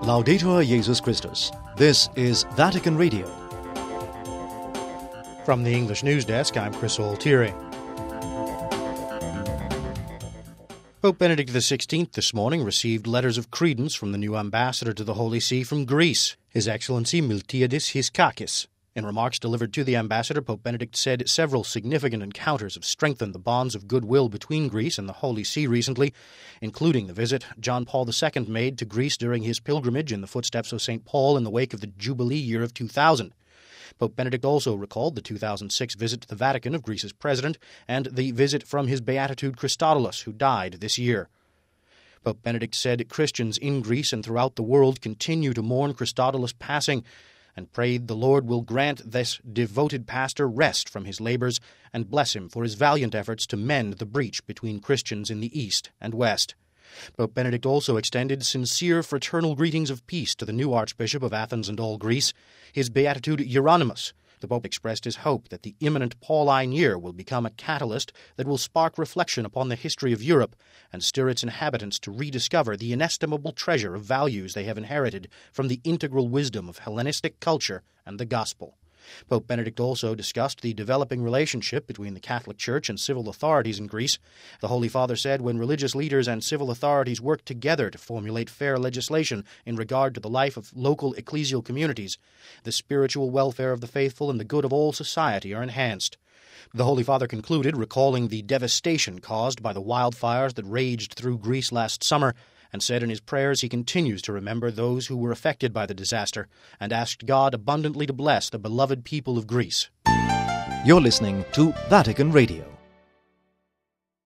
Laudetur Jesus Christus. This is Vatican Radio. From the English News Desk, I'm Chris Altieri. Pope Benedict XVI this morning received letters of credence from the new ambassador to the Holy See from Greece, His Excellency Miltiadis Hiskakis. In remarks delivered to the ambassador, Pope Benedict said several significant encounters have strengthened the bonds of goodwill between Greece and the Holy See recently, including the visit John Paul II made to Greece during his pilgrimage in the footsteps of St. Paul in the wake of the Jubilee year of 2000. Pope Benedict also recalled the 2006 visit to the Vatican of Greece's president and the visit from his Beatitude Christodoulos, who died this year. Pope Benedict said Christians in Greece and throughout the world continue to mourn Christodoulos' passing, and prayed the Lord will grant this devoted pastor rest from his labors and bless him for his valiant efforts to mend the breach between Christians in the East and West. Pope Benedict also extended sincere fraternal greetings of peace to the new Archbishop of Athens and all Greece, his Beatitude Hieronymus. The Pope expressed his hope that the imminent Pauline year will become a catalyst that will spark reflection upon the history of Europe and stir its inhabitants to rediscover the inestimable treasure of values they have inherited from the integral wisdom of Hellenistic culture and the Gospel. Pope Benedict also discussed the developing relationship between the Catholic Church and civil authorities in Greece. The Holy Father said when religious leaders and civil authorities work together to formulate fair legislation in regard to the life of local ecclesial communities, the spiritual welfare of the faithful and the good of all society are enhanced. The Holy Father concluded, recalling the devastation caused by the wildfires that raged through Greece last summer, and said in his prayers he continues to remember those who were affected by the disaster and asked God abundantly to bless the beloved people of Greece. You're listening to Vatican Radio.